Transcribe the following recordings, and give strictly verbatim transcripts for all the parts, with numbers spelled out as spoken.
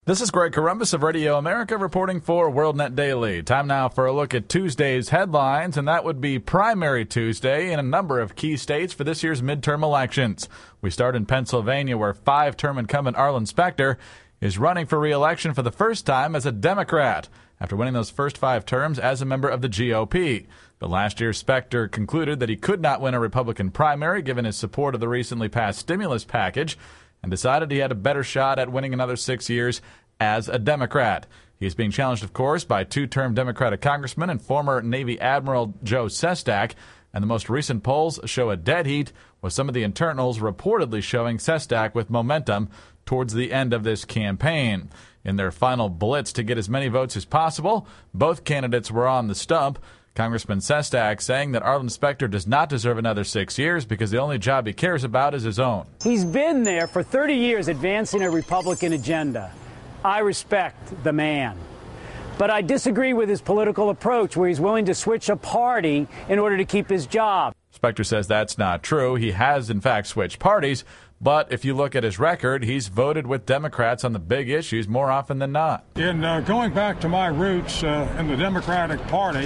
This is Greg Corombos of Radio America reporting for WorldNet Daily. Time now for a look at Tuesday's headlines, and that would be Primary Tuesday in a number of key states for this year's midterm elections. We start in Pennsylvania, where five-term incumbent Arlen Specter is running for re-election for the first time as a Democrat after winning those first five terms as a member of the G O P. But last year, Specter concluded that he could not win a Republican primary given his support of the recently passed stimulus package, and decided he had a better shot at winning another six years as a Democrat. He is being challenged, of course, by two-term Democratic congressman and former Navy Admiral Joe Sestak, and the most recent polls show a dead heat, with some of the internals reportedly showing Sestak with momentum towards the end of this campaign. In their final blitz to get as many votes as possible, both candidates were on the stump. Congressman Sestak saying that Arlen Specter does not deserve another six years because the only job he cares about is his own. He's been there for thirty years advancing a Republican agenda. I respect the man. But I disagree with his political approach where he's willing to switch a party in order to keep his job. Specter says that's not true. He has, in fact, switched parties. But if you look at his record, he's voted with Democrats on the big issues more often than not. In uh, going back to my roots uh, in the Democratic Party,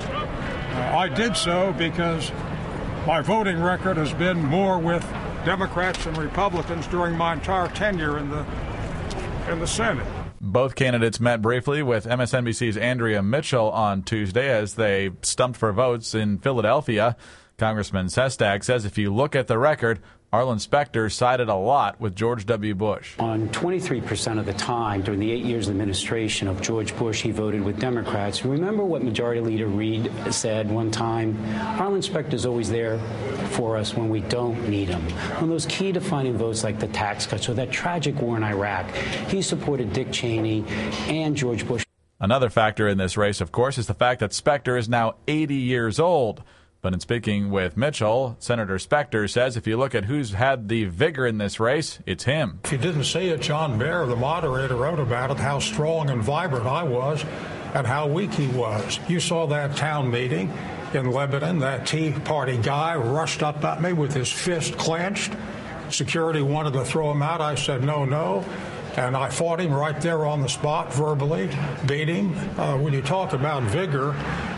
uh, I did so because my voting record has been more with Democrats and Republicans during my entire tenure in the in the Senate. Both candidates met briefly with M S N B C's Andrea Mitchell on Tuesday as they stumped for votes in Philadelphia. Congressman Sestak says if you look at the record, Arlen Specter sided a lot with George W. Bush. On twenty-three percent of the time during the eight years of administration of George Bush, he voted with Democrats. Remember what Majority Leader Reid said one time? Arlen Specter is always there for us when we don't need him. On those key defining votes like the tax cuts or that tragic war in Iraq, he supported Dick Cheney and George Bush. Another factor in this race, of course, is the fact that Specter is now eighty years old. But in speaking with Mitchell, Senator Specter says if you look at who's had the vigor in this race, it's him. If you didn't see it, John Bear, the moderator, wrote about it, how strong and vibrant I was and how weak he was. You saw that town meeting in Lebanon. That Tea Party guy rushed up at me with his fist clenched. Security wanted to throw him out. I said, no, no. And I fought him right there on the spot, verbally, beat him. Uh, when you talk about vigor,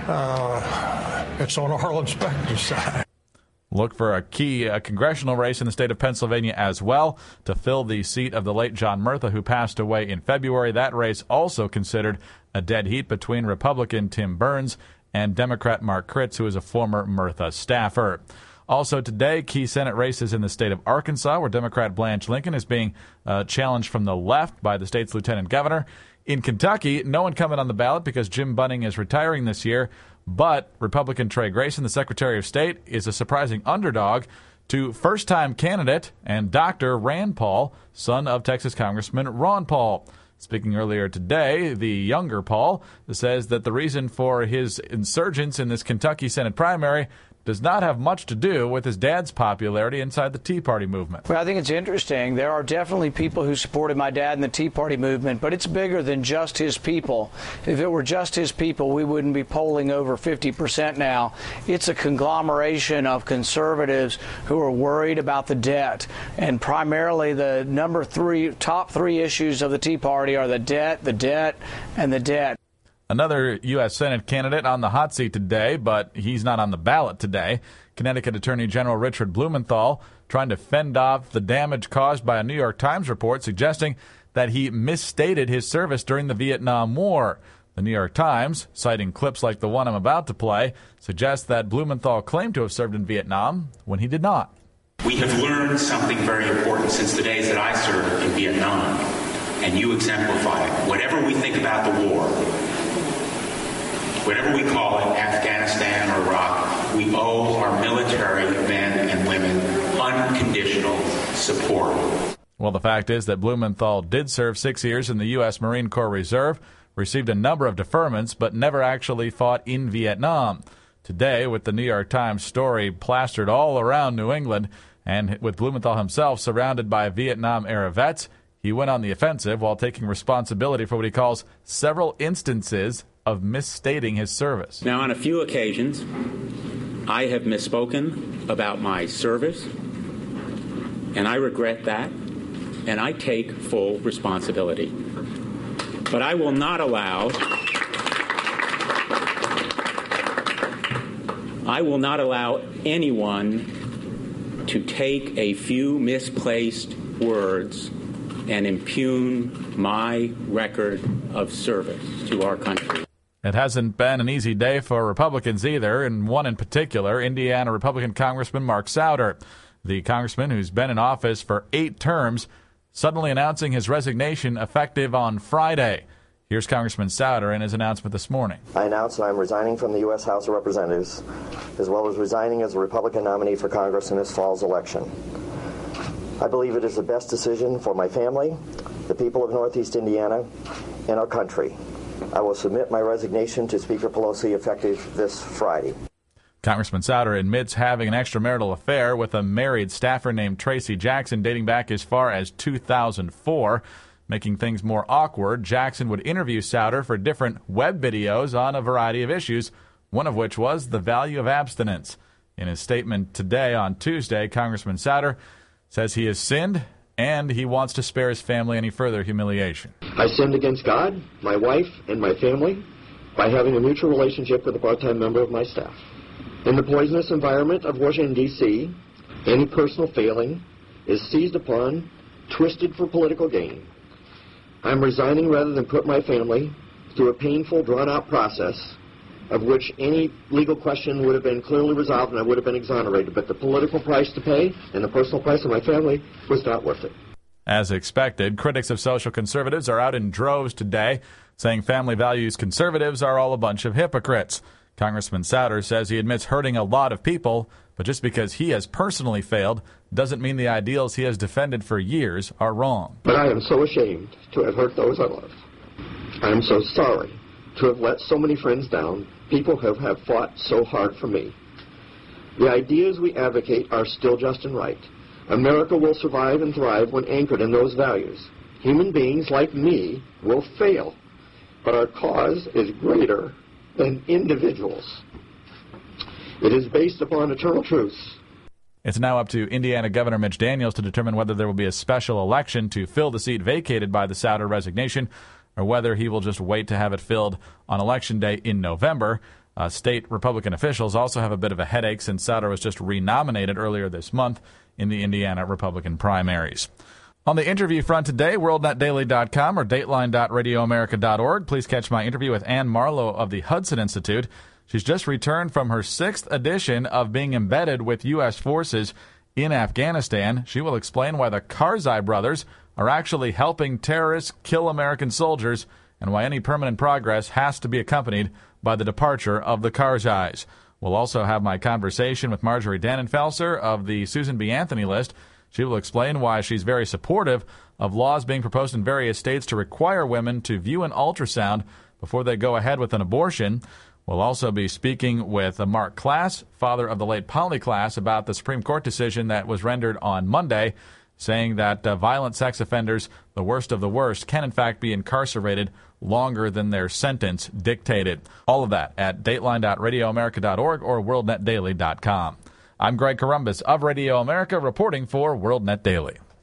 uh, it's on Arlen Specter's side. Look for a key a congressional race in the state of Pennsylvania as well to fill the seat of the late John Murtha, who passed away in February. That race also considered a dead heat between Republican Tim Burns and Democrat Mark Kritz, who is a former Murtha staffer. Also today, key Senate races in the state of Arkansas, where Democrat Blanche Lincoln is being uh, challenged from the left by the state's lieutenant governor. In Kentucky, no incumbent on the ballot because Jim Bunning is retiring this year, but Republican Trey Grayson, the Secretary of State, is a surprising underdog to first-time candidate and Doctor Rand Paul, son of Texas Congressman Ron Paul. Speaking earlier today, the younger Paul says that the reason for his insurgence in this Kentucky Senate primary does not have much to do with his dad's popularity inside the Tea Party movement. Well, I think it's interesting. There are definitely people who supported my dad in the Tea Party movement, but it's bigger than just his people. If it were just his people, we wouldn't be polling over fifty percent now. It's a conglomeration of conservatives who are worried about the debt. And primarily the number three, top three issues of the Tea Party are the debt, the debt, and the debt. Another U S. Senate candidate on the hot seat today, but he's not on the ballot today. Connecticut Attorney General Richard Blumenthal trying to fend off the damage caused by a New York Times report suggesting that he misstated his service during the Vietnam War. The New York Times, citing clips like the one I'm about to play, suggests that Blumenthal claimed to have served in Vietnam when he did not. We have learned something very important since the days that I served in Vietnam, and you exemplify it. Whatever we think about the war, whatever we call it, Afghanistan or Iraq, we owe our military men and women unconditional support. Well, the fact is that Blumenthal did serve six years in the U S. Marine Corps Reserve, received a number of deferments, but never actually fought in Vietnam. Today, with the New York Times story plastered all around New England, and with Blumenthal himself surrounded by Vietnam-era vets, he went on the offensive while taking responsibility for what he calls several instances of misstating his service. Now, on a few occasions, I have misspoken about my service, and I regret that, and I take full responsibility. But I will not allow I will not allow anyone to take a few misplaced words and impugn my record of service to our country. It hasn't been an easy day for Republicans either, and one in particular, Indiana Republican Congressman Mark Souder. The congressman who's been in office for eight terms suddenly announcing his resignation effective on Friday. Here's Congressman Souder in his announcement this morning. I announce that I'm resigning from the U S House of Representatives, as well as resigning as a Republican nominee for Congress in this fall's election. I believe it is the best decision for my family, the people of Northeast Indiana, and our country. I will submit my resignation to Speaker Pelosi effective this Friday. Congressman Souder admits having an extramarital affair with a married staffer named Tracy Jackson dating back as far as two thousand four. Making things more awkward, Jackson would interview Souder for different web videos on a variety of issues, one of which was the value of abstinence. In his statement today on Tuesday, Congressman Souder says he has sinned and he wants to spare his family any further humiliation. I sinned against God, my wife, and my family by having a mutual relationship with a part-time member of my staff. In the poisonous environment of Washington, D C, any personal failing is seized upon, twisted for political gain. I'm resigning rather than put my family through a painful, drawn-out process of which any legal question would have been clearly resolved and I would have been exonerated. But the political price to pay and the personal price of my family was not worth it. As expected, critics of social conservatives are out in droves today, saying family values conservatives are all a bunch of hypocrites. Congressman Souder says he admits hurting a lot of people, but just because he has personally failed doesn't mean the ideals he has defended for years are wrong. But I am so ashamed to have hurt those I love. I am so sorry to have let so many friends down, people who have fought so hard for me. The ideas we advocate are still just and right. America will survive and thrive when anchored in those values. Human beings like me will fail, but our cause is greater than individuals. It is based upon eternal truths. It's now up to Indiana Governor Mitch Daniels to determine whether there will be a special election to fill the seat vacated by the Souder resignation, or whether he will just wait to have it filled on Election Day in November. Uh, state Republican officials also have a bit of a headache since Souder was just renominated earlier this month in the Indiana Republican primaries. On the interview front today, world net daily dot com or dateline dot radio america dot org. Please catch my interview with Ann Marlowe of the Hudson Institute. She's just returned from her sixth edition of being embedded with U S forces in Afghanistan. She will explain why the Karzai brothers are actually helping terrorists kill American soldiers and why any permanent progress has to be accompanied by the departure of the Karzais. We'll also have my conversation with Marjorie Dannenfelser of the Susan B. Anthony list. She will explain why she's very supportive of laws being proposed in various states to require women to view an ultrasound before they go ahead with an abortion. We'll also be speaking with Mark Klass, father of the late Polly Klass, about the Supreme Court decision that was rendered on Monday, saying that uh, violent sex offenders, the worst of the worst, can in fact be incarcerated longer than their sentence dictated. All of that at dateline dot radio america dot org or world net daily dot com. I'm Greg Corombos of Radio America reporting for WorldNet Daily.